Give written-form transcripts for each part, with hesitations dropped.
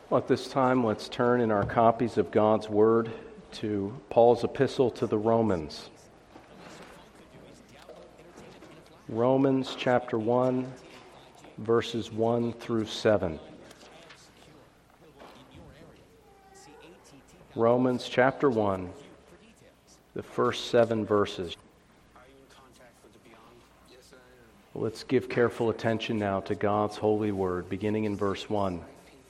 Well, at this time, let's turn in our copies of God's Word to Paul's epistle to the Romans. Romans chapter 1, verses 1 through 7. Romans chapter 1, the first 7 verses. Let's give careful attention now to God's holy word, beginning in verse 1.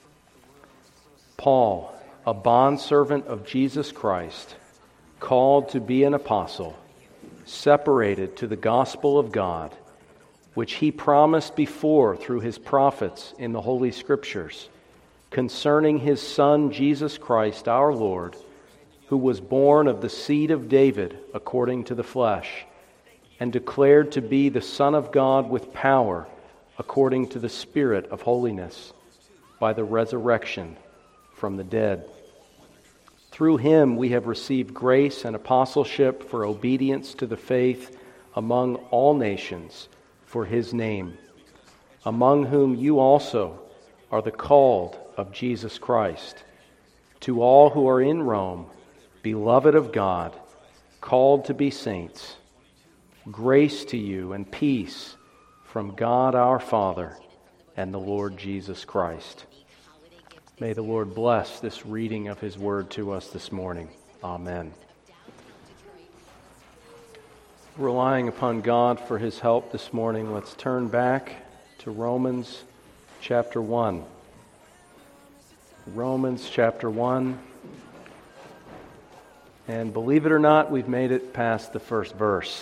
Paul, a bondservant of Jesus Christ, called to be an apostle, separated to the gospel of God, which he promised before through his prophets in the Holy Scriptures, concerning his Son Jesus Christ our Lord, who was born of the seed of David according to the flesh, and declared to be the Son of God with power, according to the Spirit of holiness, by the resurrection from the dead. Through him we have received grace and apostleship for obedience to the faith among all nations for his name, among whom you also are the called of Jesus Christ. To all who are in Rome, beloved of God, called to be saints, grace to you and peace from God our Father and the Lord Jesus Christ. May the Lord bless this reading of His Word to us this morning. Amen. Relying upon God for His help this morning, let's turn back to Romans chapter 1. Romans chapter 1. And believe it or not, we've made it past the first verse.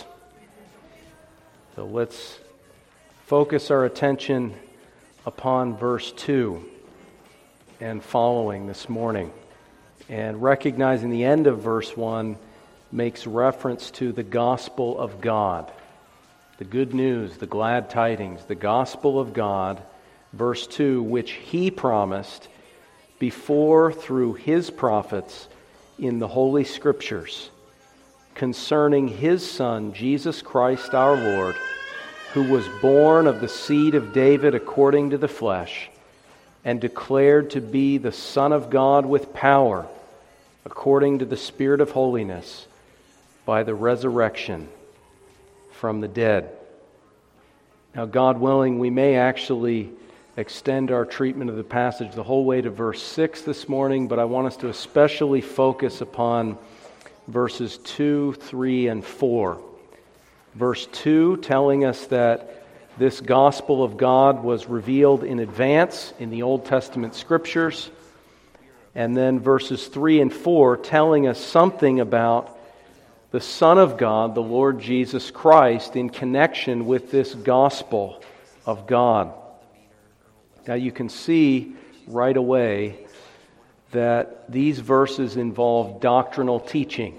So let's focus our attention upon verse 2 and following this morning. And recognizing the end of verse 1 makes reference to the gospel of God. The good news, the glad tidings, the gospel of God. Verse 2, which He promised before through His prophets in the Holy Scriptures, concerning His Son, Jesus Christ our Lord, who was born of the seed of David according to the flesh, and declared to be the Son of God with power, according to the Spirit of holiness, by the resurrection from the dead. Now, God willing, we may actually extend our treatment of the passage the whole way to verse 6 this morning, but I want us to especially focus upon verses 2, 3, and 4. Verse 2 telling us that this gospel of God was revealed in advance in the Old Testament Scriptures. And then verses 3 and 4 telling us something about the Son of God, the Lord Jesus Christ, in connection with this gospel of God. Now you can see right away that these verses involve doctrinal teaching.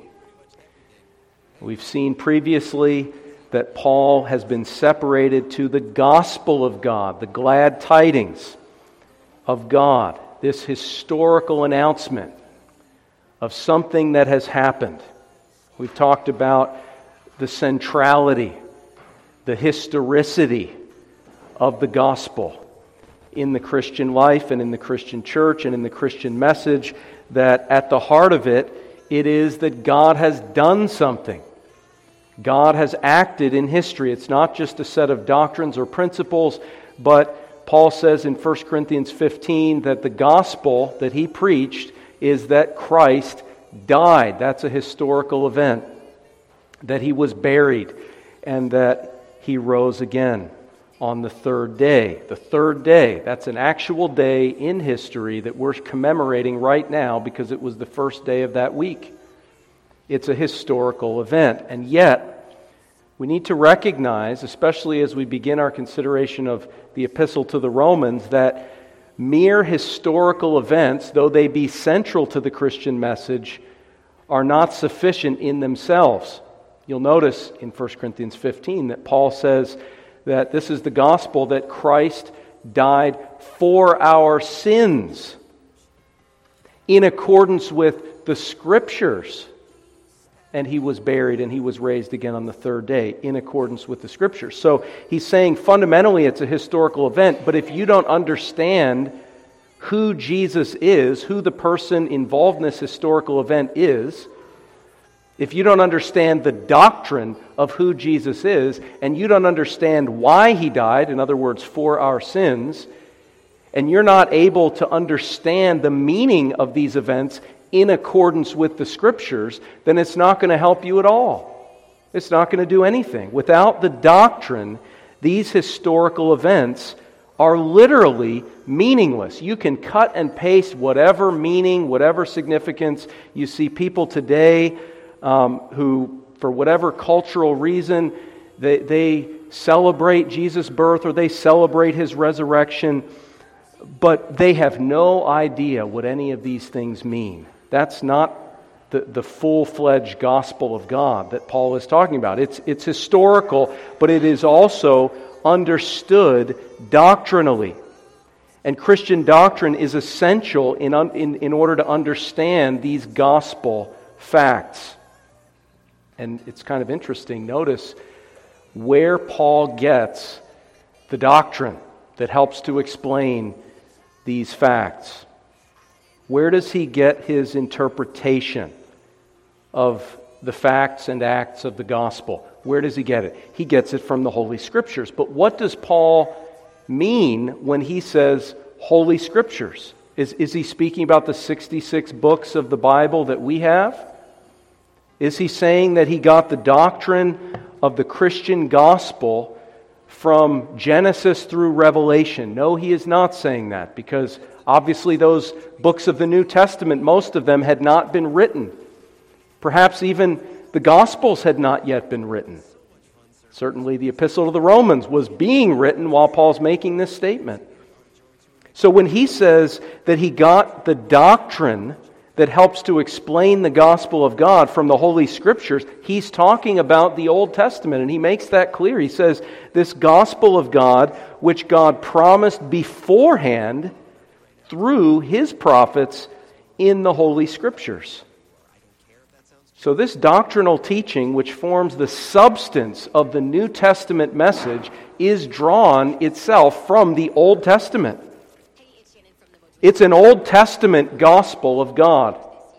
We've seen previously that Paul has been separated to the gospel of God, the glad tidings of God, this historical announcement of something that has happened. We've talked about the centrality, the historicity of the gospel in the Christian life and in the Christian church and in the Christian message, that at the heart of it, it is that God has done something. God has acted in history. It's not just a set of doctrines or principles, but Paul says in 1 Corinthians 15 that the gospel that he preached is that Christ died. That's a historical event. That he was buried and that he rose again on the third day. The third day, that's an actual day in history that we're commemorating right now because it was the first day of that week. It's a historical event. And yet, we need to recognize, especially as we begin our consideration of the epistle to the Romans, that mere historical events, though they be central to the Christian message, are not sufficient in themselves. You'll notice in 1 Corinthians 15 that Paul says that this is the gospel that Christ died for our sins in accordance with the Scriptures. And he was buried and he was raised again on the third day in accordance with the Scriptures. So he's saying fundamentally it's a historical event, but if you don't understand who Jesus is, who the person involved in this historical event is, if you don't understand the doctrine of who Jesus is, and you don't understand why He died, in other words, for our sins, and you're not able to understand the meaning of these events in accordance with the Scriptures, then it's not going to help you at all. It's not going to do anything. Without the doctrine, these historical events are literally meaningless. You can cut and paste whatever meaning, whatever significance. You see people today who, for whatever cultural reason, they celebrate Jesus' birth or they celebrate His resurrection, but they have no idea what any of these things mean. That's not the full-fledged gospel of God that Paul is talking about. It's historical, but it is also understood doctrinally. And Christian doctrine is essential in order to understand these gospel facts. And it's kind of interesting. Notice where Paul gets the doctrine that helps to explain these facts. Where does he get his interpretation of the facts and acts of the gospel? Where does he get it? He gets it from the Holy Scriptures. But what does Paul mean when he says Holy Scriptures? Is he speaking about the 66 books of the Bible that we have? Is he saying that he got the doctrine of the Christian gospel from Genesis through Revelation? No, he is not saying that, because obviously those books of the New Testament, most of them had not been written. Perhaps even the Gospels had not yet been written. Certainly the Epistle to the Romans was being written while Paul's making this statement. So when he says that he got the doctrine that helps to explain the gospel of God from the Holy Scriptures, he's talking about the Old Testament, and he makes that clear. He says, this gospel of God, which God promised beforehand through His prophets in the Holy Scriptures. So this doctrinal teaching, which forms the substance of the New Testament message, is drawn itself from the Old Testament. It's an Old Testament gospel of God.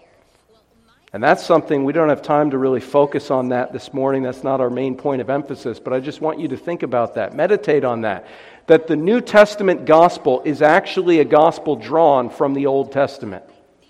And that's something we don't have time to really focus on that this morning. That's not our main point of emphasis, but I just want you to think about that. Meditate on that. That the New Testament gospel is actually a gospel drawn from the Old Testament.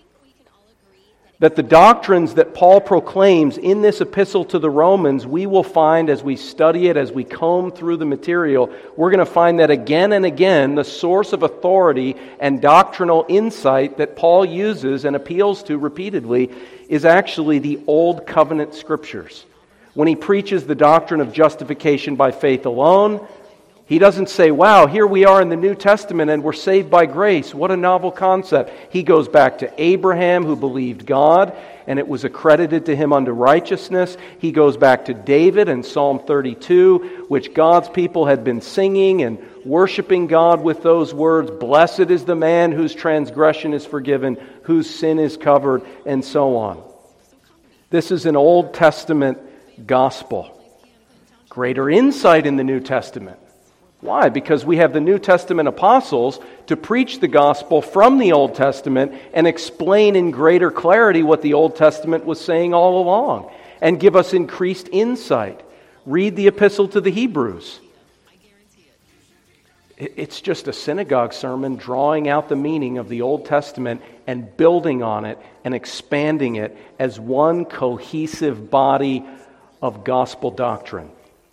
That the doctrines that Paul proclaims in this epistle to the Romans, we will find as we study it, as we comb through the material, we're going to find that again and again, the source of authority and doctrinal insight that Paul uses and appeals to repeatedly is actually the Old Covenant Scriptures. When he preaches the doctrine of justification by faith alone, he doesn't say, wow, here we are in the New Testament and we're saved by grace. What a novel concept. He goes back to Abraham, who believed God, and it was accredited to him unto righteousness. He goes back to David and Psalm 32, which God's people had been singing and worshiping God with those words, blessed is the man whose transgression is forgiven, whose sin is covered, and so on. This is an Old Testament gospel. Greater insight in the New Testament. Why? Because we have the New Testament apostles to preach the gospel from the Old Testament and explain in greater clarity what the Old Testament was saying all along and give us increased insight. Read the epistle to the Hebrews. It's just a synagogue sermon drawing out the meaning of the Old Testament and building on it and expanding it as one cohesive body of gospel doctrine.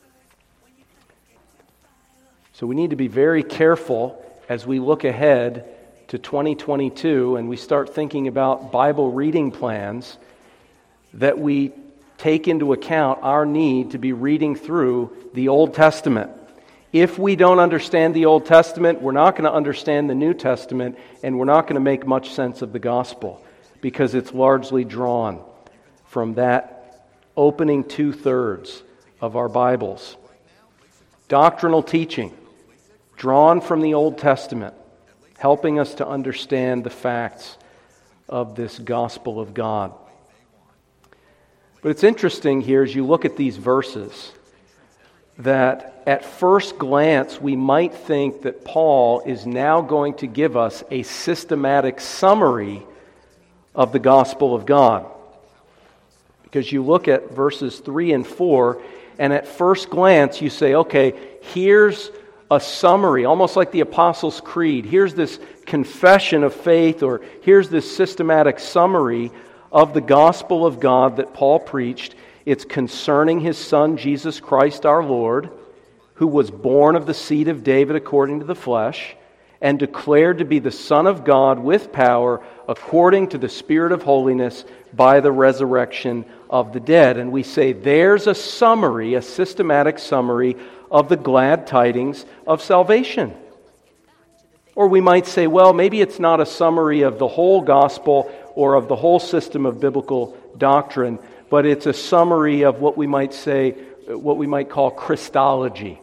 So we need to be very careful as we look ahead to 2022 and we start thinking about Bible reading plans that we take into account our need to be reading through the Old Testament. If we don't understand the Old Testament, we're not going to understand the New Testament, and we're not going to make much sense of the gospel because it's largely drawn from that opening 2/3 of our Bibles. Doctrinal teaching drawn from the Old Testament, helping us to understand the facts of this gospel of God. But it's interesting here as you look at these verses, that at first glance we might think that Paul is now going to give us a systematic summary of the gospel of God. Because you look at verses 3 and 4, and at first glance you say, okay, here's a summary, almost like the Apostles' Creed. Here's this confession of faith, or here's this systematic summary of the gospel of God that Paul preached. It's concerning His Son, Jesus Christ our Lord, who was born of the seed of David according to the flesh, and declared to be the Son of God with power, according to the Spirit of holiness, by the resurrection of the dead. And we say there's a summary, a systematic summary of the glad tidings of salvation. Or we might say, well, maybe it's not a summary of the whole gospel or of the whole system of biblical doctrine, but it's a summary of what we might say, what we might call Christology,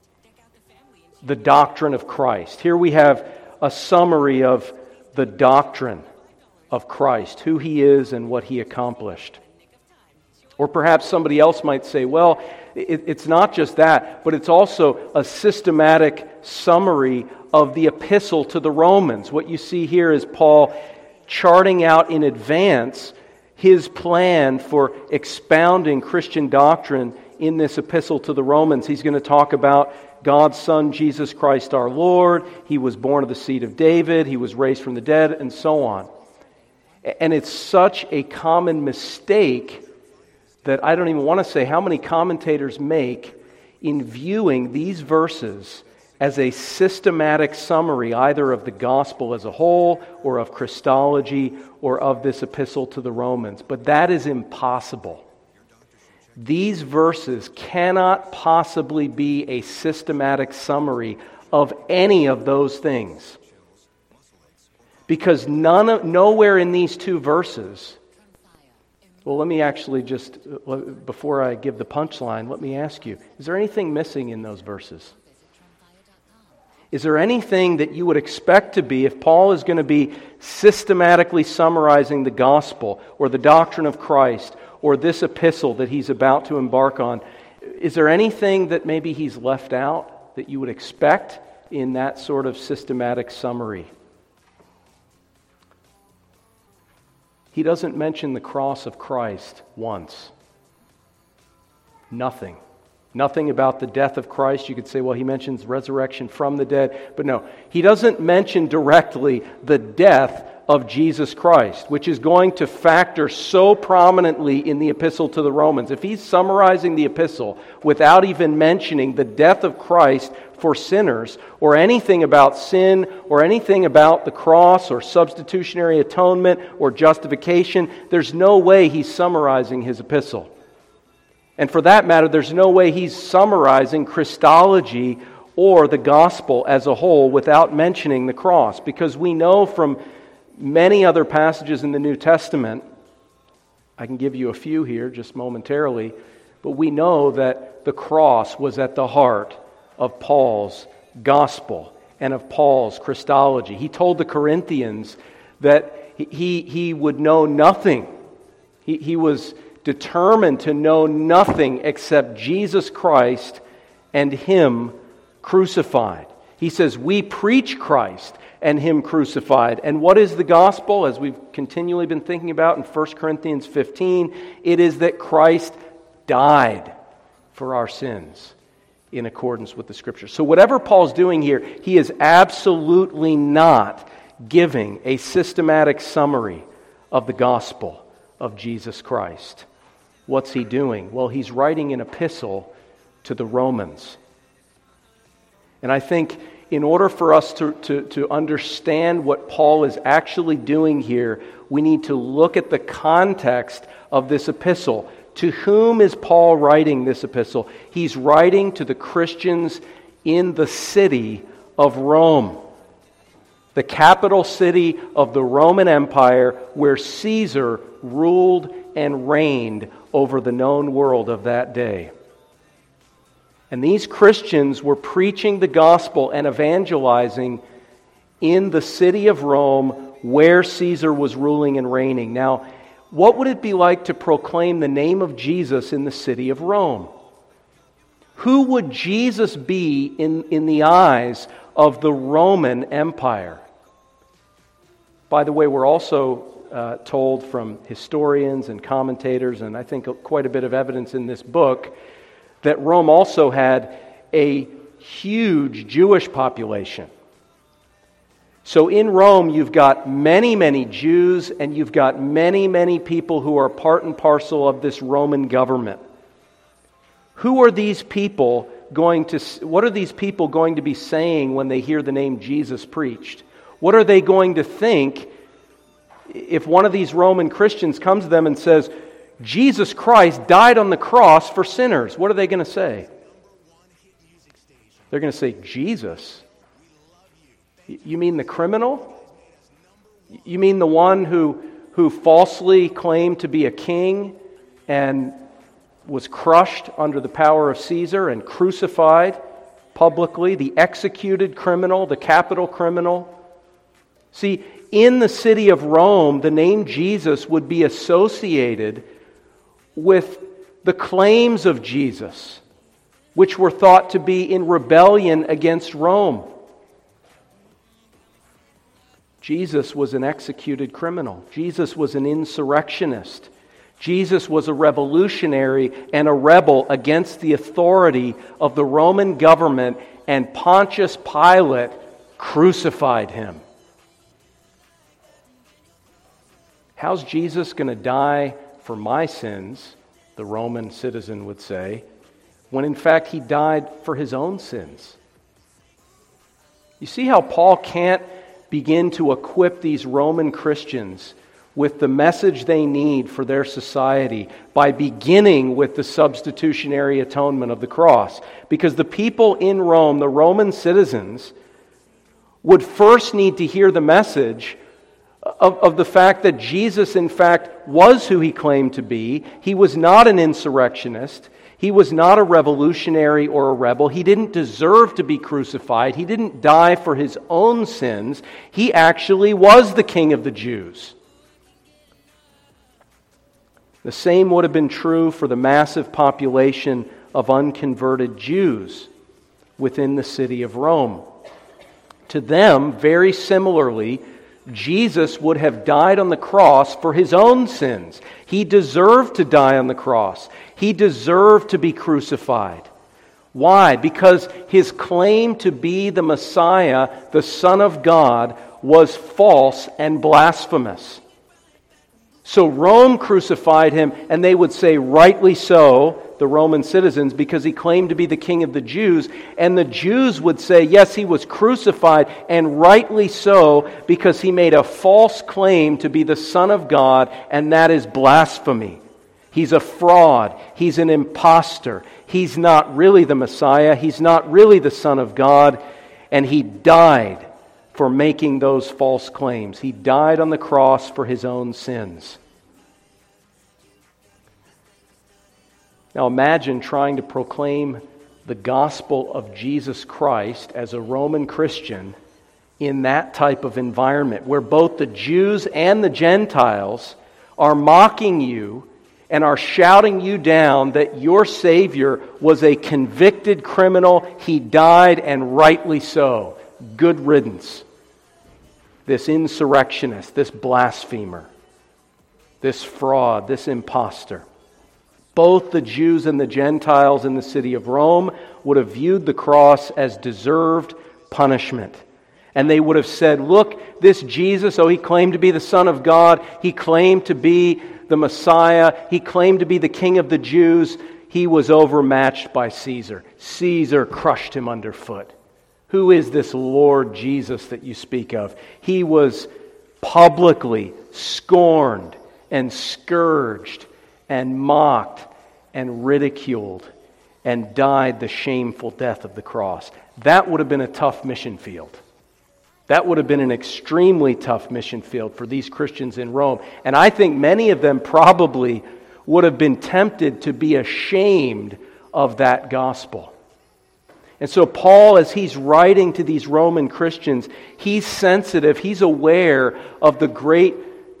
the doctrine of Christ. Here we have a summary of the doctrine of Christ, who He is and what He accomplished. Or perhaps somebody else might say, well, it's not just that, but it's also a systematic summary of the epistle to the Romans. What you see here is Paul charting out in advance his plan for expounding Christian doctrine in this epistle to the Romans. He's going to talk about God's Son, Jesus Christ our Lord. He was born of the seed of David. He was raised from the dead, and so on. And it's such a common mistake that I don't even want to say how many commentators make in viewing these verses as a systematic summary either of the gospel as a whole or of Christology or of this epistle to the Romans. But that is impossible. These verses cannot possibly be a systematic summary of any of those things. Because nowhere in these two verses, well, let me actually just, before I give the punchline, let me ask you, is there anything missing in those verses? Is there anything that you would expect to be, if Paul is going to be systematically summarizing the gospel or the doctrine of Christ or this epistle that he's about to embark on, is there anything that maybe he's left out that you would expect in that sort of systematic summary? He doesn't mention the cross of Christ once. Nothing. Nothing about the death of Christ. You could say, well, he mentions resurrection from the dead. But no, he doesn't mention directly the death of Jesus Christ, which is going to factor so prominently in the epistle to the Romans. If he's summarizing the epistle without even mentioning the death of Christ for sinners, or anything about sin, or anything about the cross, or substitutionary atonement, or justification, there's no way he's summarizing his epistle. And for that matter, there's no way he's summarizing Christology or the gospel as a whole without mentioning the cross. Because we know from many other passages in the New Testament, I can give you a few here just momentarily, but we know that the cross was at the heart of Paul's gospel and of Paul's Christology. He told the Corinthians that he would know nothing. He was determined to know nothing except Jesus Christ and Him crucified. He says, we preach Christ and Him crucified. And what is the gospel? As we've continually been thinking about in 1 Corinthians 15, it is that Christ died for our sins in accordance with the Scriptures. So whatever Paul's doing here, he is absolutely not giving a systematic summary of the gospel of Jesus Christ. What's he doing? Well, he's writing an epistle to the Romans. And I think in order for us to understand what Paul is actually doing here, we need to look at the context of this epistle. To whom is Paul writing this epistle? He's writing to the Christians in the city of Rome, the capital city of the Roman Empire, where Caesar ruled and reigned over the known world of that day. And these Christians were preaching the gospel and evangelizing in the city of Rome where Caesar was ruling and reigning. Now, what would it be like to proclaim the name of Jesus in the city of Rome? Who would Jesus be in the eyes of the Roman Empire? By the way, we're also told from historians and commentators, and I think quite a bit of evidence in this book, that Rome also had a huge Jewish population. So in Rome, you've got many, many Jews, and you've got many, many people who are part and parcel of this Roman government. Who are these people what are these people going to be saying when they hear the name Jesus preached? What are they going to think if one of these Roman Christians comes to them and says, Jesus Christ died on the cross for sinners? What are they going to say? They're going to say, Jesus? You mean the criminal? You mean the one who falsely claimed to be a king and was crushed under the power of Caesar and crucified publicly, the executed criminal, the capital criminal? See, in the city of Rome, the name Jesus would be associated with the claims of Jesus, which were thought to be in rebellion against Rome. Jesus was an executed criminal. Jesus was an insurrectionist. Jesus was a revolutionary and a rebel against the authority of the Roman government, and Pontius Pilate crucified him. How's Jesus going to die for my sins, the Roman citizen would say, when in fact he died for his own sins? You see how Paul can't begin to equip these Roman Christians with the message they need for their society by beginning with the substitutionary atonement of the cross. Because the people in Rome, the Roman citizens, would first need to hear the message of the fact that Jesus, in fact, was who he claimed to be. He was not an insurrectionist. He was not a revolutionary or a rebel. He didn't deserve to be crucified. He didn't die for his own sins. He actually was the King of the Jews. The same would have been true for the massive population of unconverted Jews within the city of Rome. To them, very similarly, Jesus would have died on the cross for his own sins. He deserved to die on the cross. He deserved to be crucified. Why? Because his claim to be the Messiah, the Son of God, was false and blasphemous. So Rome crucified him, and they would say, rightly so, the Roman citizens, because he claimed to be the King of the Jews. And the Jews would say, yes, he was crucified, and rightly so, because he made a false claim to be the Son of God, and that is blasphemy. He's a fraud. He's an imposter. He's not really the Messiah. He's not really the Son of God. And he died for making those false claims. He died on the cross for his own sins. Now imagine trying to proclaim the gospel of Jesus Christ as a Roman Christian in that type of environment where both the Jews and the Gentiles are mocking you and are shouting you down that your Savior was a convicted criminal. He died, and rightly so. Good riddance. This insurrectionist, this blasphemer, this fraud, this imposter. Both the Jews and the Gentiles in the city of Rome would have viewed the cross as deserved punishment. And they would have said, look, this Jesus, he claimed to be the Son of God. He claimed to be the Messiah. He claimed to be the King of the Jews. He was overmatched by Caesar. Caesar crushed him underfoot. Who is this Lord Jesus that you speak of? He was publicly scorned and scourged and mocked and ridiculed and died the shameful death of the cross. That would have been a tough mission field. That would have been an extremely tough mission field for these Christians in Rome. And I think many of them probably would have been tempted to be ashamed of that gospel. And so Paul, as he's writing to these Roman Christians, he's sensitive, he's aware of the great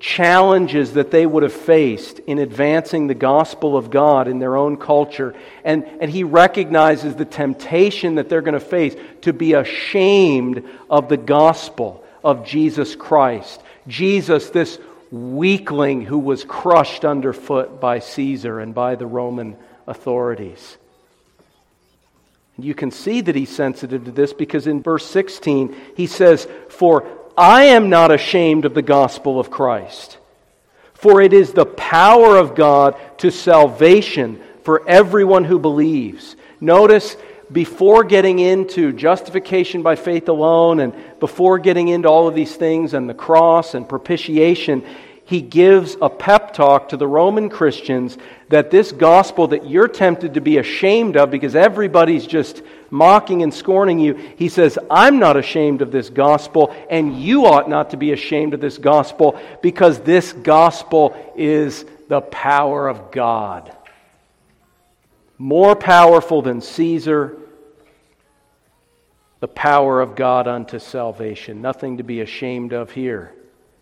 challenges that they would have faced in advancing the gospel of God in their own culture. And he recognizes the temptation that they're going to face to be ashamed of the gospel of Jesus Christ. Jesus, this weakling who was crushed underfoot by Caesar and by the Roman authorities. You can see that he's sensitive to this because in verse 16 he says, "For I am not ashamed of the gospel of Christ, for it is the power of God to salvation for everyone who believes." Notice, before getting into justification by faith alone and before getting into all of these things and the cross and propitiation, he gives a pep talk to the Roman Christians that this gospel that you're tempted to be ashamed of because everybody's just mocking and scorning you, he says, I'm not ashamed of this gospel, and you ought not to be ashamed of this gospel because this gospel is the power of God. More powerful than Caesar, the power of God unto salvation. Nothing to be ashamed of here.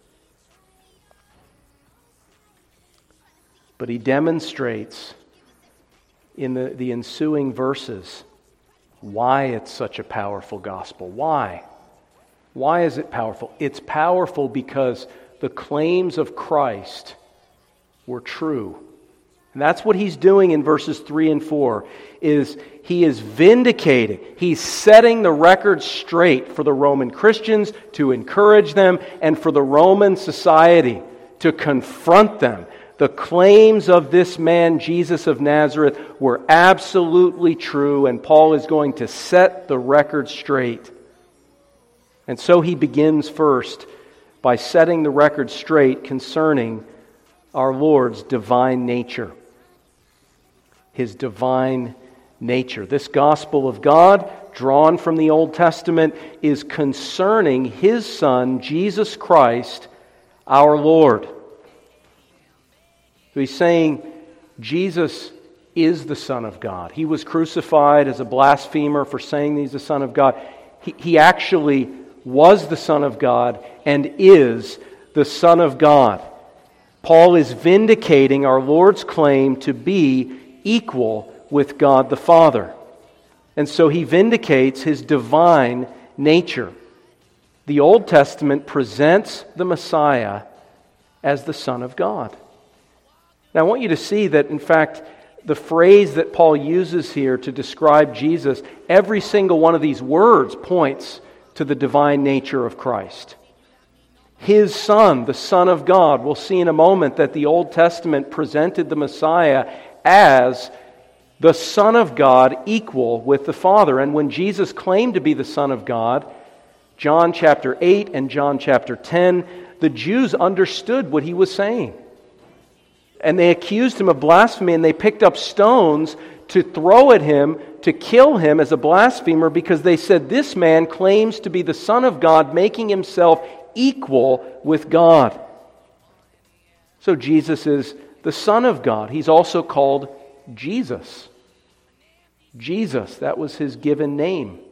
But he demonstrates in the ensuing verses why it's such a powerful gospel. Why? Why is it powerful? It's powerful because the claims of Christ were true. And that's what he's doing in verses 3 and 4, is he is vindicating. He's setting the record straight for the Roman Christians to encourage them and for the Roman society to confront them. The claims of this man, Jesus of Nazareth, were absolutely true, and Paul is going to set the record straight. And so he begins first by setting the record straight concerning our Lord's divine nature. His divine nature. This gospel of God, drawn from the Old Testament, is concerning His Son, Jesus Christ, our Lord. So he's saying Jesus is the Son of God. He was crucified as a blasphemer for saying He's the Son of God. He actually was the Son of God and is the Son of God. Paul is vindicating our Lord's claim to be equal with God the Father. And so he vindicates His divine nature. The Old Testament presents the Messiah as the Son of God. Now I want you to see that, in fact, the phrase that Paul uses here to describe Jesus, every single one of these words points to the divine nature of Christ. His Son, the Son of God. We'll see in a moment that the Old Testament presented the Messiah as the Son of God equal with the Father. And when Jesus claimed to be the Son of God, John chapter 8 and John chapter 10, the Jews understood what he was saying. And they accused him of blasphemy, and they picked up stones to throw at him, to kill him as a blasphemer, because they said, this man claims to be the Son of God, making himself equal with God. So Jesus is the Son of God. He's also called Jesus. Jesus, that was His given name.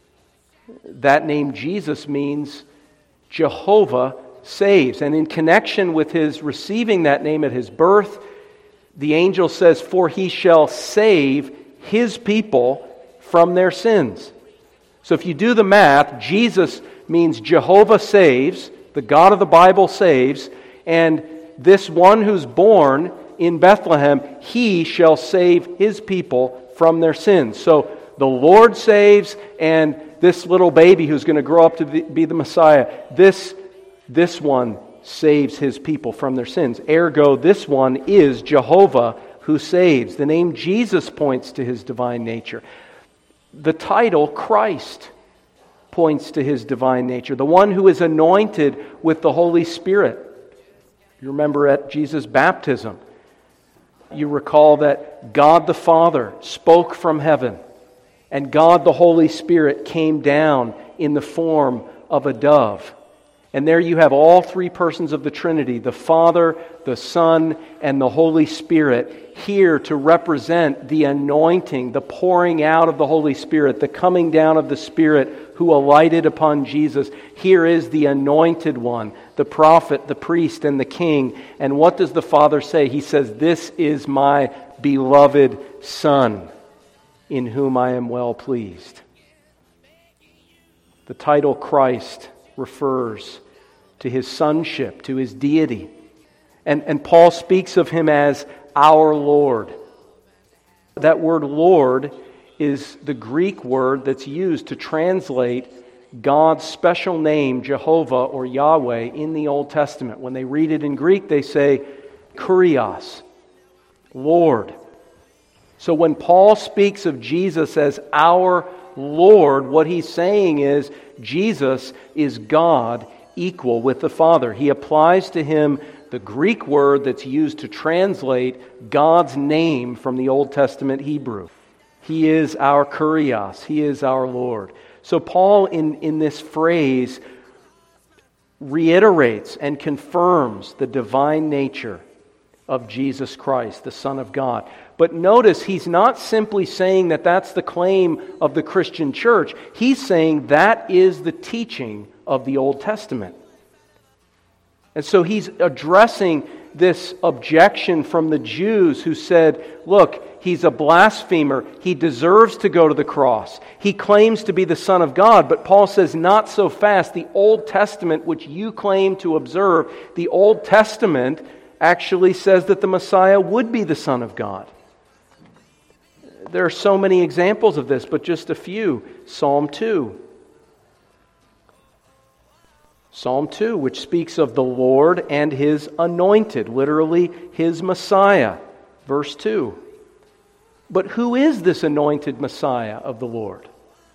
That name Jesus means Jehovah saves. And in connection with His receiving that name at His birth, the angel says, for He shall save His people from their sins. So if you do the math, Jesus means Jehovah saves, the God of the Bible saves, and this one who's born in Bethlehem, He shall save His people from their sins. So the Lord saves, and this little baby who's going to grow up to be the Messiah, this one saves His people from their sins. Ergo, this one is Jehovah who saves. The name Jesus points to His divine nature. The title Christ points to His divine nature. The one who is anointed with the Holy Spirit. You remember at Jesus' baptism, you recall that God the Father spoke from heaven, and God the Holy Spirit came down in the form of a dove. And there you have all three persons of the Trinity, the Father, the Son, and the Holy Spirit, here to represent the anointing, the pouring out of the Holy Spirit, the coming down of the Spirit who alighted upon Jesus. Here is the anointed one, the prophet, the priest, and the king. And what does the Father say? He says, "This is my beloved Son, in whom I am well pleased." The title Christ refers to His sonship, to His deity. And Paul speaks of Him as our Lord. That word Lord is the Greek word that's used to translate God's special name, Jehovah or Yahweh, in the Old Testament. When they read it in Greek, they say Kurios, Lord. So when Paul speaks of Jesus as our Lord, what he's saying is Jesus is God equal with the Father. He applies to Him the Greek word that's used to translate God's name from the Old Testament Hebrew. He is our Kurios. He is our Lord. So Paul in this phrase reiterates and confirms the divine nature of Jesus Christ, the Son of God. But notice, he's not simply saying that that's the claim of the Christian church. He's saying that is the teaching of the Old Testament. And so he's addressing this objection from the Jews who said, look, he's a blasphemer. He deserves to go to the cross. He claims to be the Son of God. But Paul says, not so fast. The Old Testament, which you claim to observe, the Old Testament actually says that the Messiah would be the Son of God. There are so many examples of this, but just a few. Psalm 2. Psalm 2, which speaks of the Lord and His anointed, literally His Messiah. Verse 2. But who is this anointed Messiah of the Lord?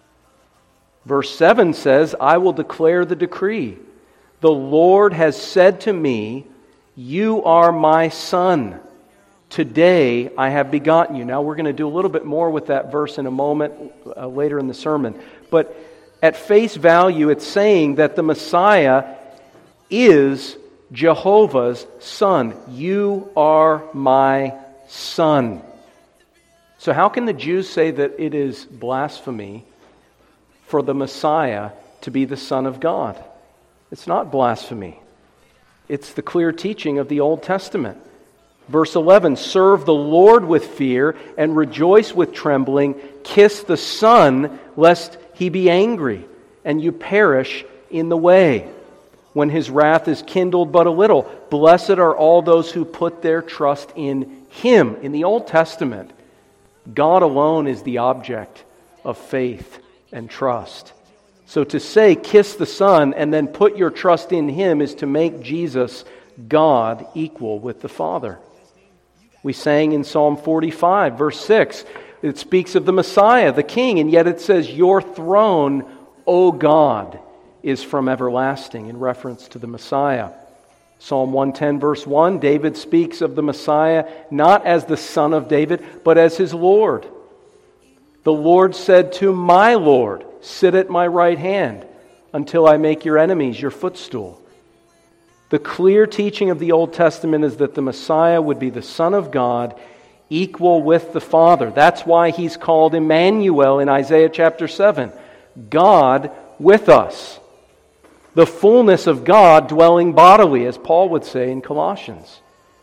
Verse 7 says, I will declare the decree. The Lord has said to me, you are my son. Today I have begotten you. Now we're going to do a little bit more with that verse in a moment, later in the sermon. But at face value, it's saying that the Messiah is Jehovah's Son. You are my son. So how can the Jews say that it is blasphemy for the Messiah to be the Son of God? It's not blasphemy. It's the clear teaching of the Old Testament. Verse 11, serve the Lord with fear and rejoice with trembling. Kiss the Son, lest He be angry and you perish in the way, when His wrath is kindled but a little. Blessed are all those who put their trust in Him. In the Old Testament, God alone is the object of faith and trust. So to say, kiss the Son and then put your trust in Him is to make Jesus God equal with the Father. We sang in Psalm 45, verse 6, it speaks of the Messiah, the King, and yet it says, your throne, O God, is from everlasting, in reference to the Messiah. Psalm 110, verse 1, David speaks of the Messiah not as the Son of David, but as His Lord. The Lord said to my Lord, sit at my right hand until I make your enemies your footstool. The clear teaching of the Old Testament is that the Messiah would be the Son of God, equal with the Father. That's why He's called Emmanuel in Isaiah chapter 7. God with us. The fullness of God dwelling bodily, as Paul would say in Colossians.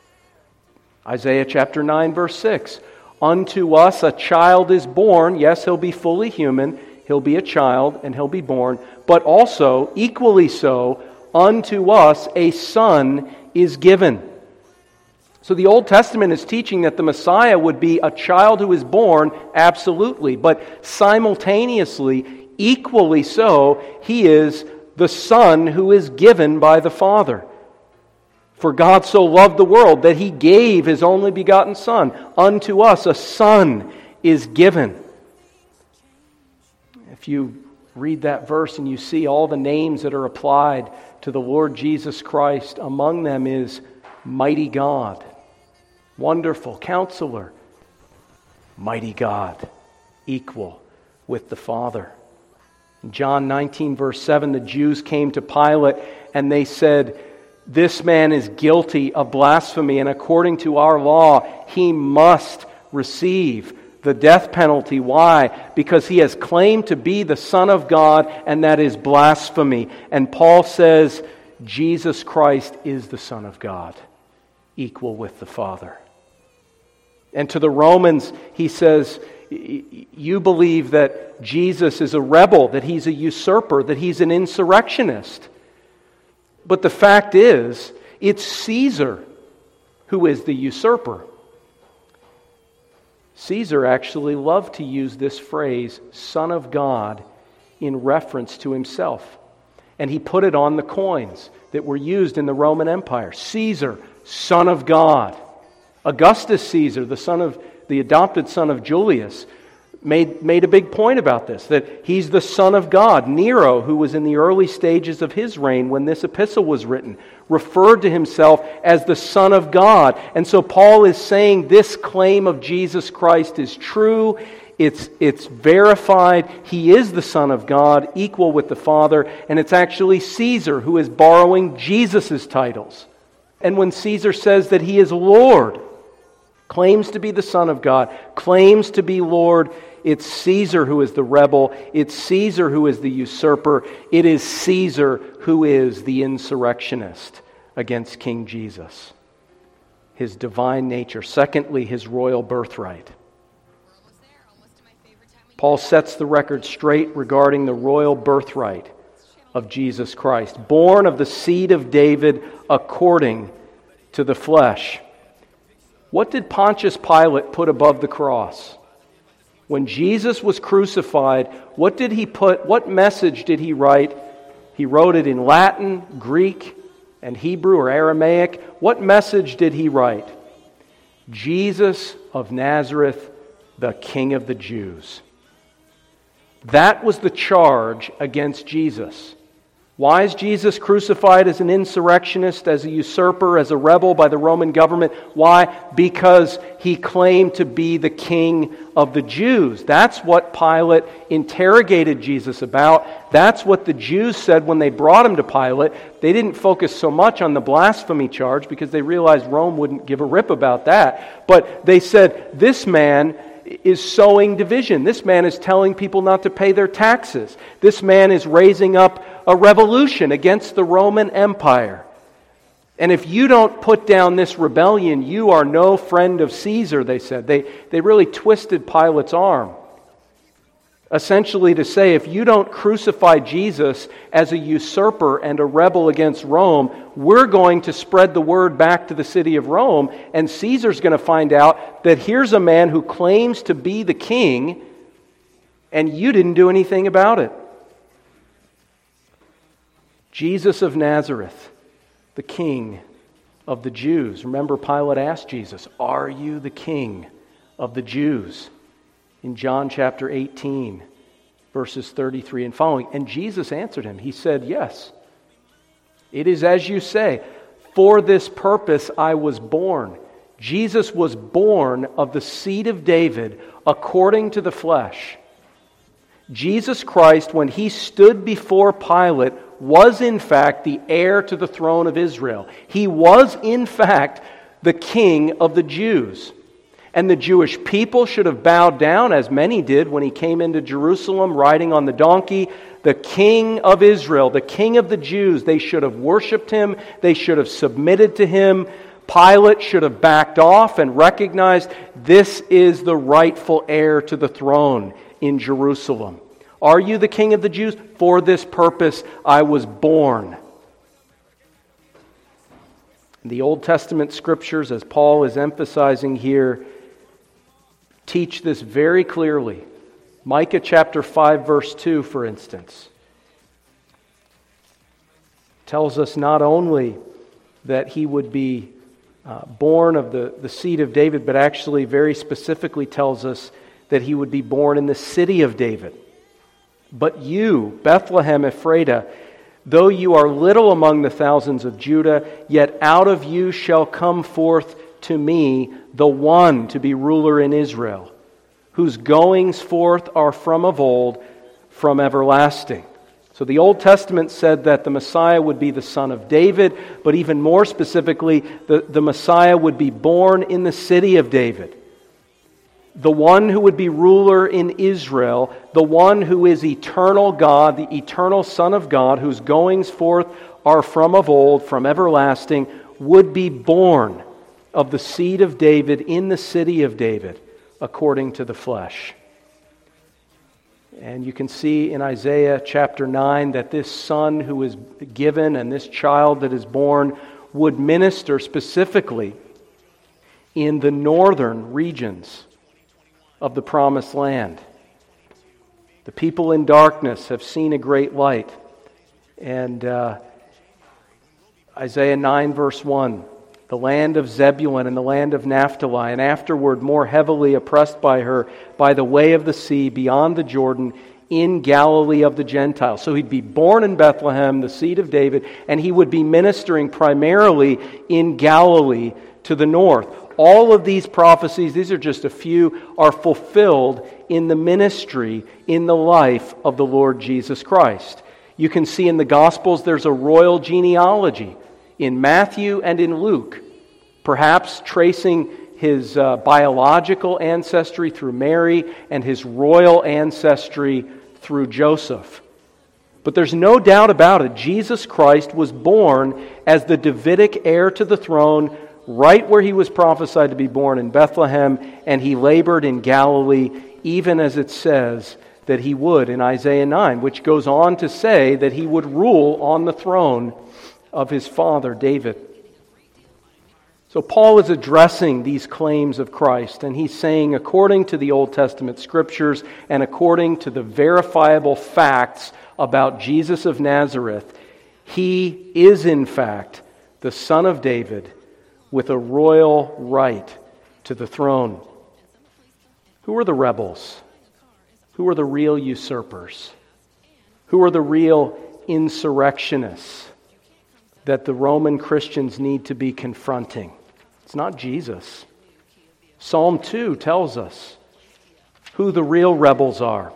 Isaiah chapter 9, verse 6. Unto us a child is born. Yes, He'll be fully human. He'll be a child and He'll be born. But also, equally so, unto us a son is given. So the Old Testament is teaching that the Messiah would be a child who is born, absolutely. But simultaneously, equally so, He is the Son who is given by the Father. For God so loved the world that He gave His only begotten Son. Unto us a son is given. If you read that verse and you see all the names that are applied to the Lord Jesus Christ, among them is Mighty God, Wonderful Counselor, Mighty God, equal with the Father. In John 19, verse 7, the Jews came to Pilate and they said, "This man is guilty of blasphemy, and according to our law, he must receive the death penalty." Why? Because he has claimed to be the Son of God, and that is blasphemy. And Paul says, Jesus Christ is the Son of God, equal with the Father. And to the Romans, he says, you believe that Jesus is a rebel, that he's a usurper, that he's an insurrectionist. But the fact is, it's Caesar who is the usurper. Caesar actually loved to use this phrase, Son of God, in reference to himself. And he put it on the coins that were used in the Roman Empire. Caesar, Son of God. Augustus Caesar, the adopted son of Julius, made a big point about this, that he's the Son of God. Nero, who was in the early stages of his reign when this epistle was written, referred to himself as the Son of God. And so Paul is saying this claim of Jesus Christ is true. It's verified. He is the Son of God, equal with the Father. And it's actually Caesar who is borrowing Jesus' titles. And when Caesar says that he is Lord, claims to be the Son of God, claims to be Lord, it's Caesar who is the rebel. It's Caesar who is the usurper. It is Caesar who is the insurrectionist against King Jesus. His divine nature. Secondly, his royal birthright. Paul sets the record straight regarding the royal birthright of Jesus Christ. Born of the seed of David according to the flesh. What did Pontius Pilate put above the cross? When Jesus was crucified, what did he put? What message did he write? He wrote it in Latin, Greek, and Hebrew or Aramaic. What message did he write? Jesus of Nazareth, the King of the Jews. That was the charge against Jesus. Why is Jesus crucified as an insurrectionist, as a usurper, as a rebel by the Roman government? Why? Because he claimed to be the King of the Jews. That's what Pilate interrogated Jesus about. That's what the Jews said when they brought him to Pilate. They didn't focus so much on the blasphemy charge because they realized Rome wouldn't give a rip about that. But they said, this man is sowing division. This man is telling people not to pay their taxes. This man is raising up a revolution against the Roman Empire. And if you don't put down this rebellion, you are no friend of Caesar, they said. They really twisted Pilate's arm. Essentially to say, if you don't crucify Jesus as a usurper and a rebel against Rome, we're going to spread the word back to the city of Rome, and Caesar's going to find out that here's a man who claims to be the king, and you didn't do anything about it. Jesus of Nazareth, the King of the Jews. Remember, Pilate asked Jesus, "Are you the King of the Jews?" In John chapter 18, verses 33 and following. And Jesus answered him. He said, "Yes, it is as you say. For this purpose I was born." Jesus was born of the seed of David according to the flesh. Jesus Christ, when he stood before Pilate, was in fact the heir to the throne of Israel. He was in fact the King of the Jews. And the Jewish people should have bowed down, as many did when he came into Jerusalem riding on the donkey. The King of Israel, the King of the Jews, they should have worshipped him. They should have submitted to him. Pilate should have backed off and recognized this is the rightful heir to the throne in Jerusalem. Are you the King of the Jews? For this purpose I was born. The Old Testament scriptures, as Paul is emphasizing here, teach this very clearly. Micah chapter 5 verse 2, for instance, tells us not only that he would be born of the seed of David, but actually very specifically tells us that he would be born in the city of David. But you, Bethlehem Ephratah, though you are little among the thousands of Judah, yet out of you shall come forth to me the one to be ruler in Israel, whose goings forth are from of old, from everlasting. So the Old Testament said that the Messiah would be the son of David, but even more specifically, the Messiah would be born in the city of David. The one who would be ruler in Israel, the one who is eternal God, the eternal Son of God, whose goings forth are from of old, from everlasting, would be born of the seed of David in the city of David, according to the flesh. And you can see in Isaiah chapter 9 that this son who is given and this child that is born would minister specifically in the northern regions of the promised land. The people in darkness have seen a great light. And Isaiah 9 verse 1, the land of Zebulun and the land of Naphtali, and afterward more heavily oppressed by her, by the way of the sea, beyond the Jordan, in Galilee of the Gentiles. So he'd be born in Bethlehem, the seed of David, and he would be ministering primarily in Galilee to the north. All of these prophecies, these are just a few, are fulfilled in the ministry, in the life of the Lord Jesus Christ. You can see in the Gospels there's a royal genealogy in Matthew and in Luke, perhaps tracing his biological ancestry through Mary and his royal ancestry through Joseph. But there's no doubt about it, Jesus Christ was born as the Davidic heir to the throne, right where he was prophesied to be born in Bethlehem, and he labored in Galilee, even as it says that he would in Isaiah 9, which goes on to say that he would rule on the throne of his father David. So Paul is addressing these claims of Christ, and he's saying, according to the Old Testament scriptures and according to the verifiable facts about Jesus of Nazareth, he is in fact the Son of David with a royal right to the throne. Who are the rebels? Who are the real usurpers? Who are the real insurrectionists that the Roman Christians need to be confronting? It's not Jesus. Psalm 2 tells us who the real rebels are,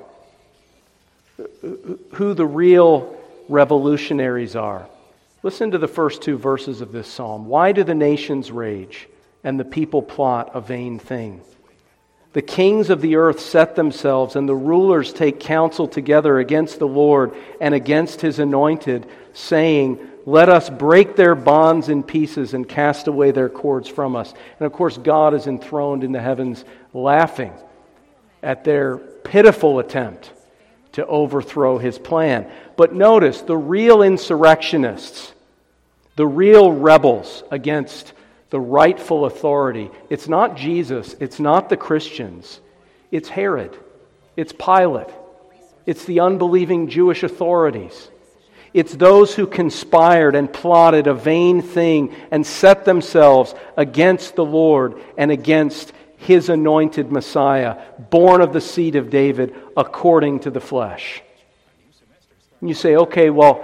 who the real revolutionaries are. Listen to the first two verses of this psalm. Why do the nations rage and the people plot a vain thing? The kings of the earth set themselves, and the rulers take counsel together against the Lord and against his anointed, saying, let us break their bonds in pieces and cast away their cords from us. And of course, God is enthroned in the heavens, laughing at their pitiful attempt to overthrow his plan. But notice, the real insurrectionists, the real rebels against the rightful authority, it's not Jesus, it's not the Christians, it's Herod, it's Pilate, it's the unbelieving Jewish authorities. It's those who conspired and plotted a vain thing and set themselves against the Lord and against his anointed Messiah, born of the seed of David according to the flesh. And you say, okay, well,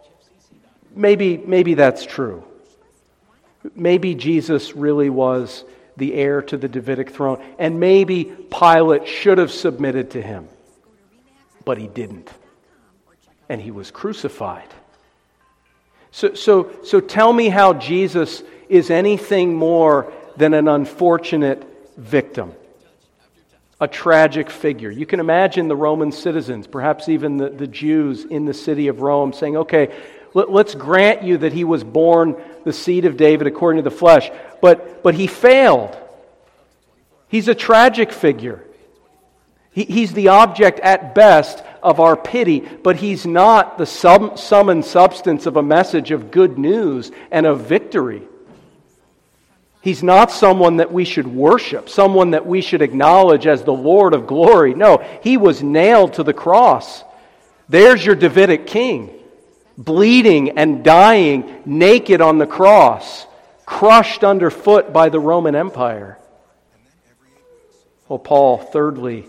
maybe that's true. Maybe Jesus really was the heir to the Davidic throne, and maybe Pilate should have submitted to him, but he didn't. And he was crucified. So tell me how Jesus is anything more than an unfortunate victim, a tragic figure. You can imagine the Roman citizens, perhaps even the Jews in the city of Rome, saying, okay, let's grant you that he was born the seed of David according to the flesh, but he failed. He's a tragic figure. He's the object at best of our pity, but he's not the sum and substance of a message of good news and of victory. He's not someone that we should worship, someone that we should acknowledge as the Lord of glory. No, he was nailed to the cross. There's your Davidic king, bleeding and dying naked on the cross, crushed underfoot by the Roman Empire. Well, Paul thirdly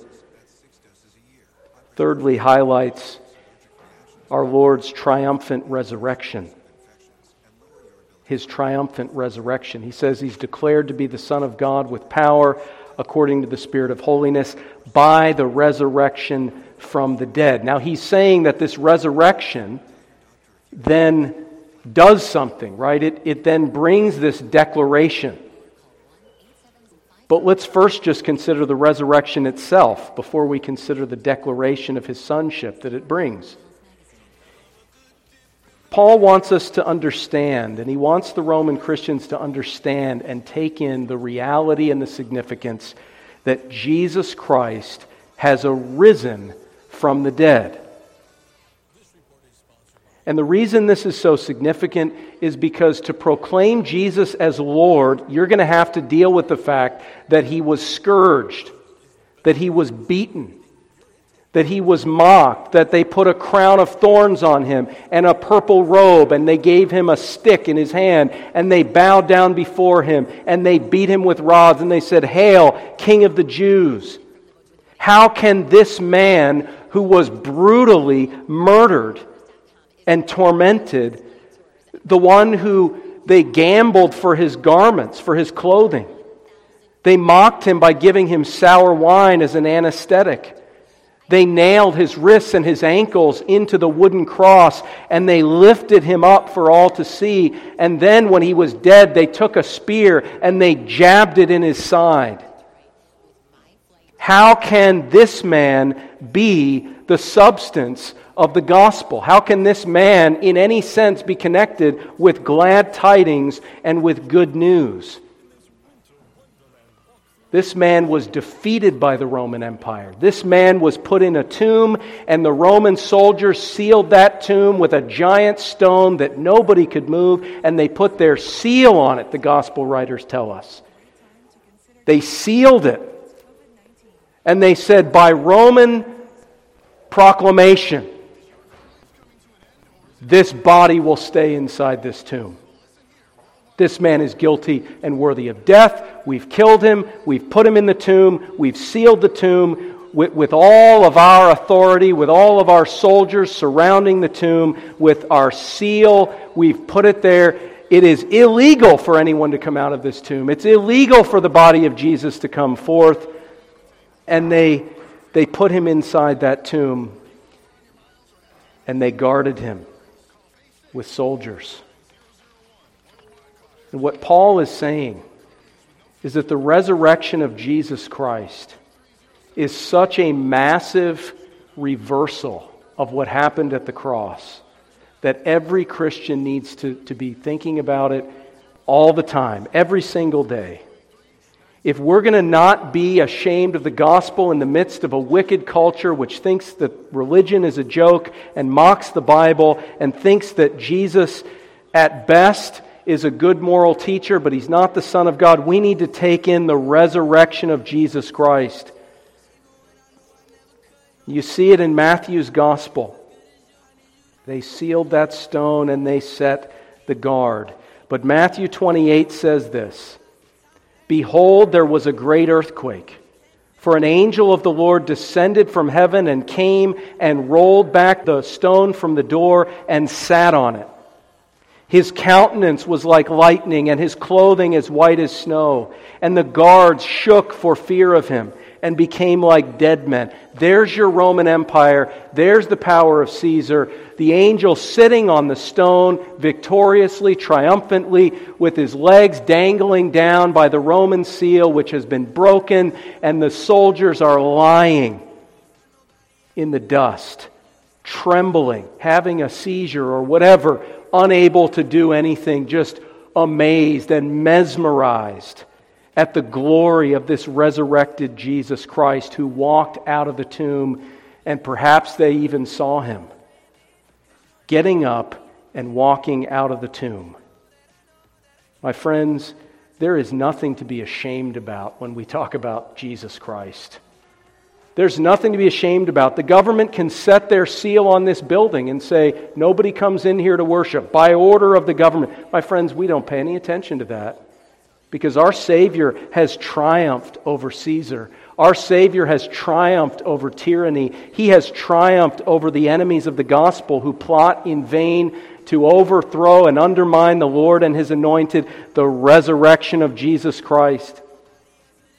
highlights our Lord's triumphant resurrection. His triumphant resurrection. He says he's declared to be the Son of God with power according to the Spirit of holiness, by the resurrection from the dead. Now he's saying that this resurrection then does something, right? It then brings this declaration. But let's first just consider the resurrection itself before we consider the declaration of his sonship that it brings. Paul wants us to understand, and he wants the Roman Christians to understand and take in the reality and the significance that Jesus Christ has arisen from the dead. And the reason this is so significant is because to proclaim Jesus as Lord, you're going to have to deal with the fact that he was scourged, that he was beaten, that he was mocked, that they put a crown of thorns on him and a purple robe, and they gave him a stick in his hand, and they bowed down before him, and they beat him with rods, and they said, "Hail, King of the Jews." How can this man who was brutally murdered and tormented, the one who they gambled for his garments, for his clothing, they mocked him by giving him sour wine as an anesthetic. They nailed his wrists and his ankles into the wooden cross, and they lifted him up for all to see. And then when he was dead, they took a spear and they jabbed it in his side. How can this man be the substance of the gospel? How can this man in any sense be connected with glad tidings and with good news? This man was defeated by the Roman Empire. This man was put in a tomb, and the Roman soldiers sealed that tomb with a giant stone that nobody could move, and they put their seal on it, the gospel writers tell us. They sealed it. And they said, by Roman proclamation, this body will stay inside this tomb. This man is guilty and worthy of death. We've killed him. We've put him in the tomb. We've sealed the tomb with all of our authority, with all of our soldiers surrounding the tomb, with our seal. We've put it there. It is illegal for anyone to come out of this tomb. It's illegal for the body of Jesus to come forth. And they put him inside that tomb, and they guarded him with soldiers. And what Paul is saying is that the resurrection of Jesus Christ is such a massive reversal of what happened at the cross that every Christian needs to be thinking about it all the time, every single day. If we're going to not be ashamed of the gospel in the midst of a wicked culture which thinks that religion is a joke and mocks the Bible and thinks that Jesus at best is a good moral teacher, but he's not the Son of God, we need to take in the resurrection of Jesus Christ. You see it in Matthew's gospel. They sealed that stone and they set the guard. But Matthew 28 says this, "Behold, there was a great earthquake, for an angel of the Lord descended from heaven and came and rolled back the stone from the door and sat on it. His countenance was like lightning, and his clothing as white as snow. And the guards shook for fear of him and became like dead men." There's your Roman Empire. There's the power of Caesar. The angel sitting on the stone, victoriously, triumphantly, with his legs dangling down by the Roman seal, which has been broken, and the soldiers are lying in the dust, trembling, having a seizure or whatever, unable to do anything, just amazed and mesmerized at the glory of this resurrected Jesus Christ who walked out of the tomb, and perhaps they even saw him getting up and walking out of the tomb. My friends, there is nothing to be ashamed about when we talk about Jesus Christ. There's nothing to be ashamed about. The government can set their seal on this building and say, nobody comes in here to worship by order of the government. My friends, we don't pay any attention to that because our Savior has triumphed over Caesar. Our Savior has triumphed over tyranny. He has triumphed over the enemies of the gospel who plot in vain to overthrow and undermine the Lord and His anointed, the resurrection of Jesus Christ.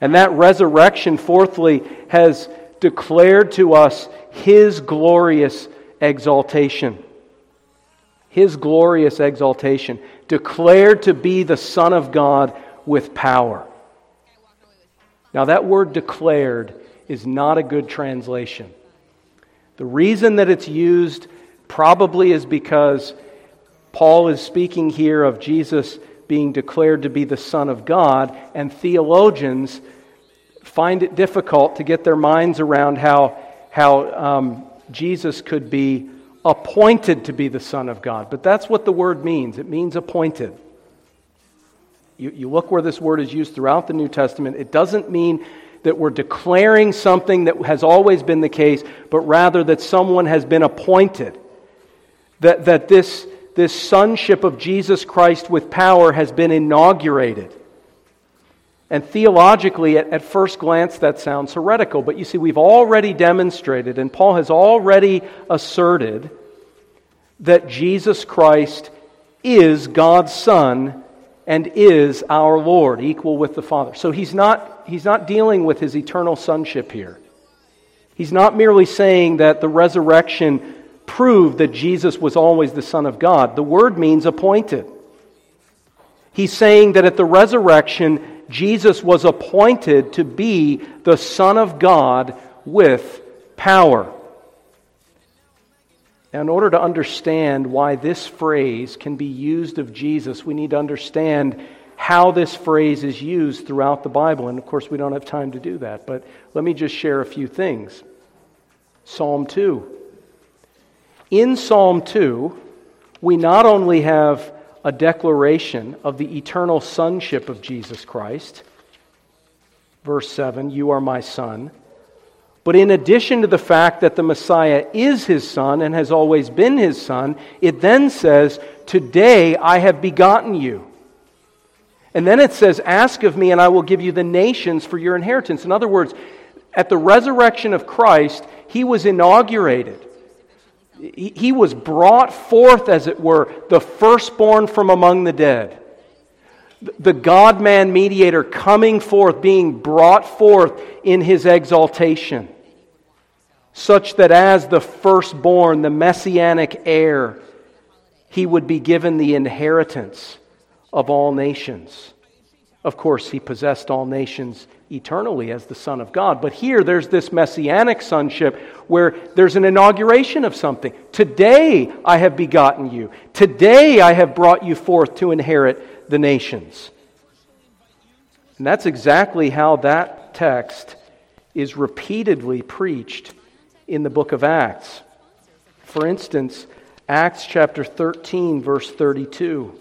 And that resurrection, fourthly, has declared to us His glorious exaltation. His glorious exaltation, declared to be the Son of God with power. Now that word declared is not a good translation. The reason that it's used probably is because Paul is speaking here of Jesus being declared to be the Son of God, and theologians find it difficult to get their minds around how Jesus could be appointed to be the Son of God. But that's what the word means. It means appointed. You look where this word is used throughout the New Testament. It doesn't mean that we're declaring something that has always been the case, but rather that someone has been appointed. That this sonship of Jesus Christ with power has been inaugurated. And theologically, at first glance, that sounds heretical. But you see, we've already demonstrated, and Paul has already asserted, that Jesus Christ is God's Son and is our Lord, equal with the Father. So he's not dealing with His eternal sonship here. He's not merely saying that the resurrection proved that Jesus was always the Son of God. The word means appointed. He's saying that at the resurrection, Jesus was appointed to be the Son of God with power. Now, in order to understand why this phrase can be used of Jesus, we need to understand how this phrase is used throughout the Bible. And of course, we don't have time to do that, but let me just share a few things. Psalm 2. In Psalm 2, we not only have a declaration of the eternal sonship of Jesus Christ, verse 7, "You are my Son," but in addition to the fact that the Messiah is His Son and has always been His Son, it then says, "Today I have begotten you." And then it says, "Ask of me and I will give you the nations for your inheritance." In other words, at the resurrection of Christ, He was inaugurated. He was brought forth, as it were, the firstborn from among the dead. The God-man mediator coming forth, being brought forth in His exaltation, such that as the firstborn, the messianic heir, He would be given the inheritance of all nations. Of course, He possessed all nations eternally as the Son of God. But here there's this messianic sonship where there's an inauguration of something. Today I have begotten you. Today I have brought you forth to inherit the nations. And that's exactly how that text is repeatedly preached in the book of Acts. For instance, Acts chapter 13, verse 32.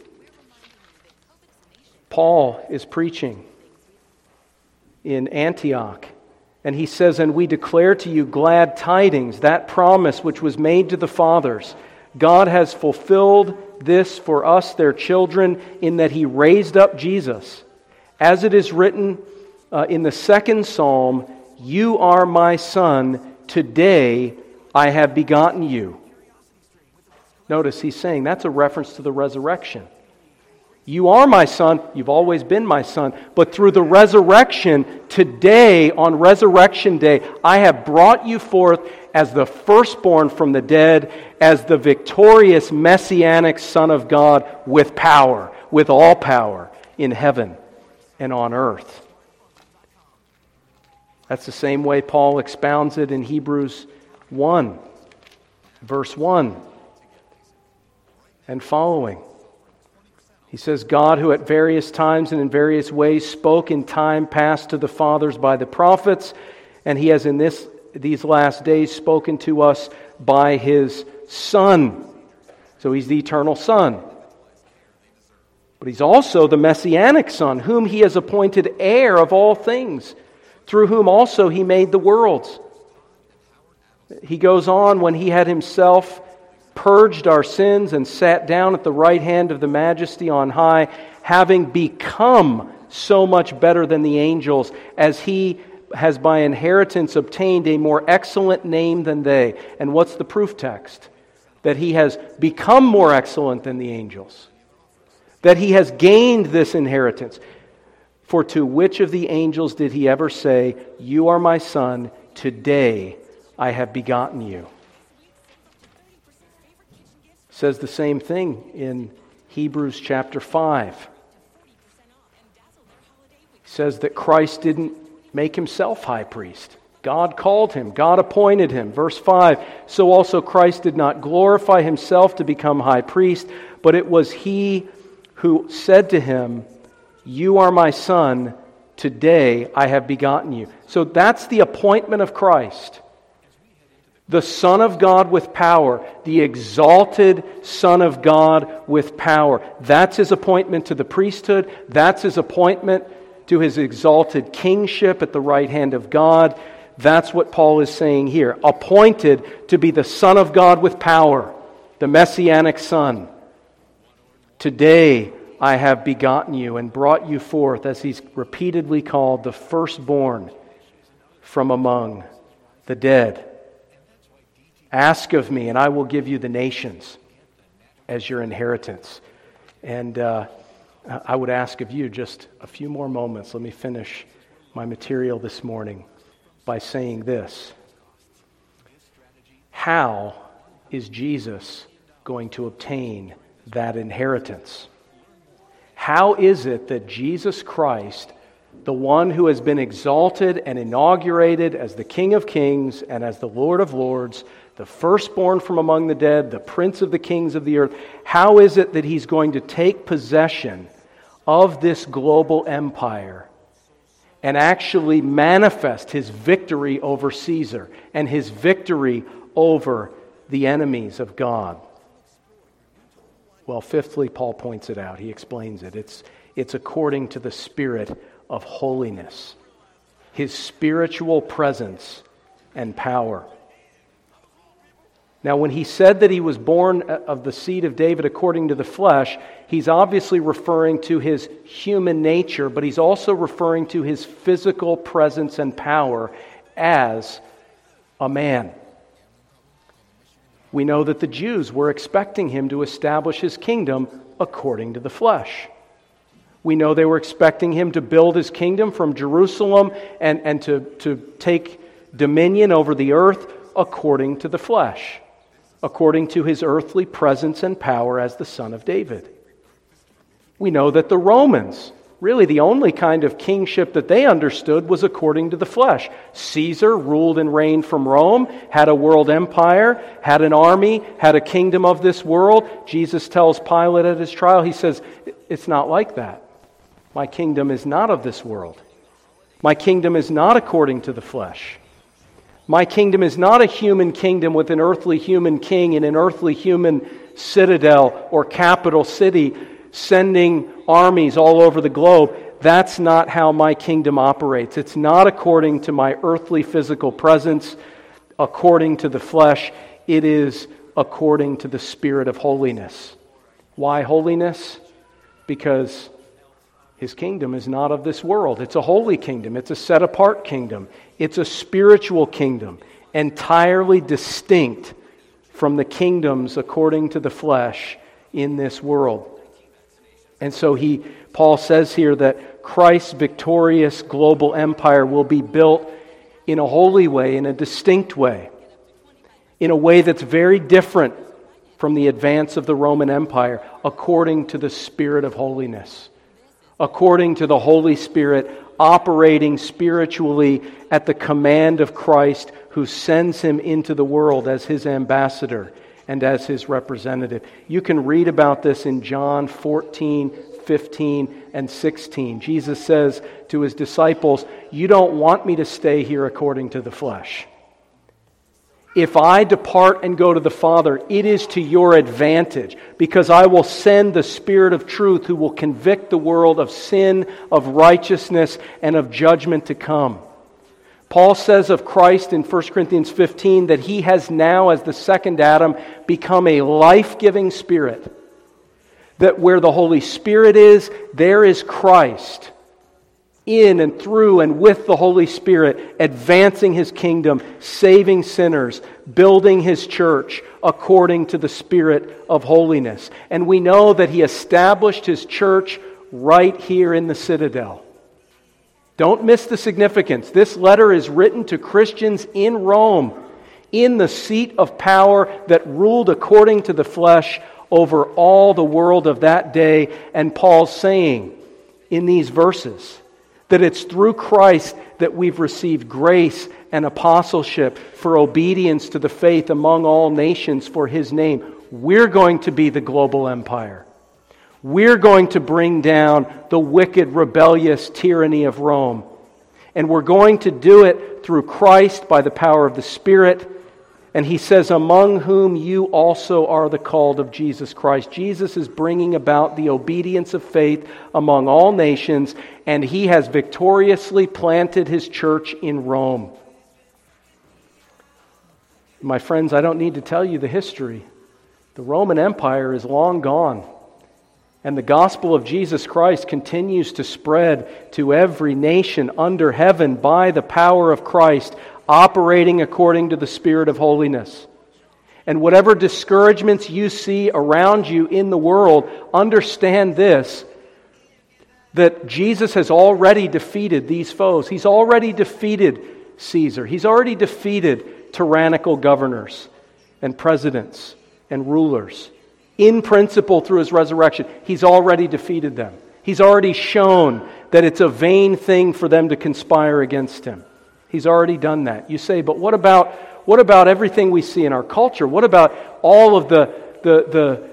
Paul is preaching in Antioch, and he says, "And we declare to you glad tidings, that promise which was made to the fathers. God has fulfilled this for us, their children, in that He raised up Jesus. As it is written in the second psalm, 'You are my Son, today I have begotten you.'" Notice he's saying that's a reference to the resurrection. You are my Son, you've always been my Son, but through the resurrection, today, on Resurrection Day, I have brought you forth as the firstborn from the dead, as the victorious messianic Son of God with power, with all power in heaven and on earth. That's the same way Paul expounds it in Hebrews 1, verse 1 and following. He says, "God, who at various times and in various ways spoke in time past to the fathers by the prophets, and He has in these last days spoken to us by His Son." So He's the eternal Son. But He's also the Messianic Son, whom He has appointed heir of all things, through whom also He made the worlds. He goes on, "When He had Himself purged our sins and sat down at the right hand of the Majesty on high, having become so much better than the angels, as He has by inheritance obtained a more excellent name than they." And what's the proof text? That He has become more excellent than the angels. That He has gained this inheritance. For to which of the angels did he ever say, 'You are my son, today I have begotten you'?" Says the same thing in Hebrews chapter 5. He says that Christ didn't make himself high priest. God called him. God appointed him. Verse 5, "So also Christ did not glorify himself to become high priest, but it was he who said to him, 'You are my son, today I have begotten you.'" So that's the appointment of Christ. The Son of God with power, the exalted Son of God with power. That's his appointment to the priesthood. That's his appointment to his exalted kingship at the right hand of God. That's what Paul is saying here. Appointed to be the Son of God with power, the Messianic Son. "Today I have begotten you and brought you forth," as he's repeatedly called, "the firstborn from among the dead. Ask of me, and I will give you the nations as your inheritance." And I would ask of you just a few more moments. Let me finish my material this morning by saying this. How is Jesus going to obtain that inheritance? How is it that Jesus Christ, the one who has been exalted and inaugurated as the King of Kings and as the Lord of Lords, the firstborn from among the dead, the Prince of the kings of the earth, how is it that he's going to take possession of this global empire and actually manifest his victory over Caesar and his victory over the enemies of God? Well, fifthly, Paul points it out. He explains it. It's according to the Spirit of holiness, his spiritual presence and power. Now, when he said that he was born of the seed of David according to the flesh, he's obviously referring to his human nature, but he's also referring to his physical presence and power as a man. We know that the Jews were expecting him to establish his kingdom according to the flesh. We know they were expecting him to build his kingdom from Jerusalem and to take dominion over the earth according to the flesh, according to his earthly presence and power as the Son of David. We know that the Romans, really the only kind of kingship that they understood, was according to the flesh. Caesar ruled and reigned from Rome, had a world empire, had an army, had a kingdom of this world. Jesus tells Pilate at his trial, he says, "It's not like that. My kingdom is not of this world. My kingdom is not according to the flesh. My kingdom is not a human kingdom with an earthly human king in an earthly human citadel or capital city sending armies all over the globe. That's not how my kingdom operates. It's not according to my earthly physical presence, according to the flesh. It is according to the Spirit of holiness." Why holiness? Because his kingdom is not of this world. It's a holy kingdom. It's a set-apart kingdom. It's a spiritual kingdom, entirely distinct from the kingdoms according to the flesh in this world. And so Paul says here that Christ's victorious global empire will be built in a holy way, in a distinct way, in a way that's very different from the advance of the Roman Empire, according to the Spirit of holiness, according to the Holy Spirit operating spiritually at the command of Christ, who sends him into the world as his ambassador and as his representative. You can read about this in John 14, 15, and 16. Jesus says to his disciples, "You don't want me to stay here according to the flesh. If I depart and go to the Father, it is to your advantage, because I will send the Spirit of truth who will convict the world of sin, of righteousness, and of judgment to come." Paul says of Christ in 1 Corinthians 15 that he has now, as the second Adam, become a life-giving Spirit. That where the Holy Spirit is, there is Christ, in and through and with the Holy Spirit, advancing his kingdom, saving sinners, building his church according to the Spirit of holiness. And we know that he established his church right here in the citadel. Don't miss the significance. This letter is written to Christians in Rome, in the seat of power that ruled according to the flesh over all the world of that day. And Paul's saying in these verses that it's through Christ that we've received grace and apostleship for obedience to the faith among all nations for His name. We're going to be the global empire. We're going to bring down the wicked, rebellious tyranny of Rome. And we're going to do it through Christ by the power of the Spirit. And he says, among whom you also are the called of Jesus Christ. Jesus is bringing about the obedience of faith among all nations, and He has victoriously planted His church in Rome. My friends, I don't need to tell you the history. The Roman Empire is long gone. And the gospel of Jesus Christ continues to spread to every nation under heaven by the power of Christ, operating according to the Spirit of holiness. And whatever discouragements you see around you in the world, understand this, that Jesus has already defeated these foes. He's already defeated Caesar. He's already defeated tyrannical governors and presidents and rulers. In principle, through His resurrection, He's already defeated them. He's already shown that it's a vain thing for them to conspire against Him. He's already done that. You say, but what about everything we see in our culture? What about all of the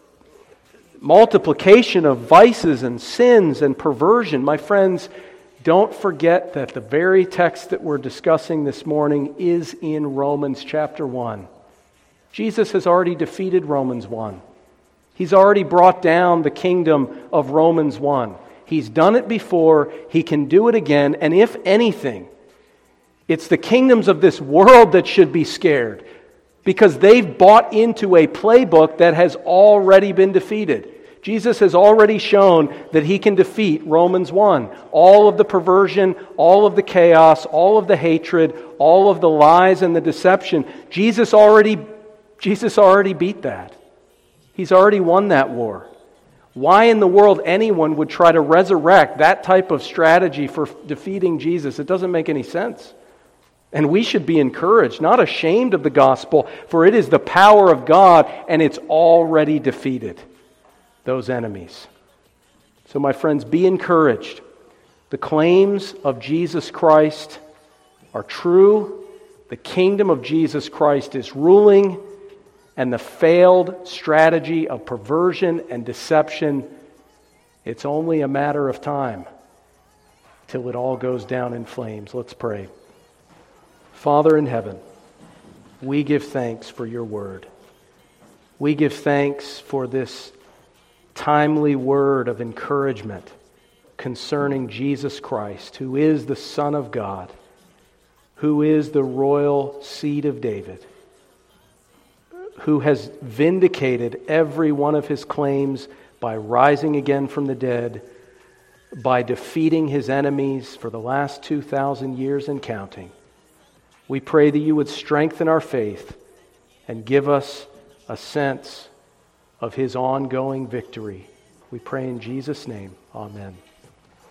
multiplication of vices and sins and perversion? My friends, don't forget that the very text that we're discussing this morning is in Romans chapter 1. Jesus has already defeated Romans 1. He's already brought down the kingdom of Romans 1. He's done it before. He can do it again. And if anything, it's the kingdoms of this world that should be scared, because they've bought into a playbook that has already been defeated. Jesus has already shown that He can defeat Romans 1. All of the perversion, all of the chaos, all of the hatred, all of the lies and the deception. Jesus already beat that. He's already won that war. Why in the world anyone would try to resurrect that type of strategy for defeating Jesus? It doesn't make any sense. And we should be encouraged, not ashamed of the gospel, for it is the power of God, and it's already defeated those enemies. So my friends, be encouraged. The claims of Jesus Christ are true. The kingdom of Jesus Christ is ruling. And the failed strategy of perversion and deception, it's only a matter of time till it all goes down in flames. Let's pray. Father in heaven, we give thanks for Your word. We give thanks for this timely word of encouragement concerning Jesus Christ, who is the Son of God, who is the royal seed of David, who has vindicated every one of His claims by rising again from the dead, by defeating His enemies for the last 2,000 years and counting. We pray that You would strengthen our faith and give us a sense of His ongoing victory. We pray in Jesus' name. Amen.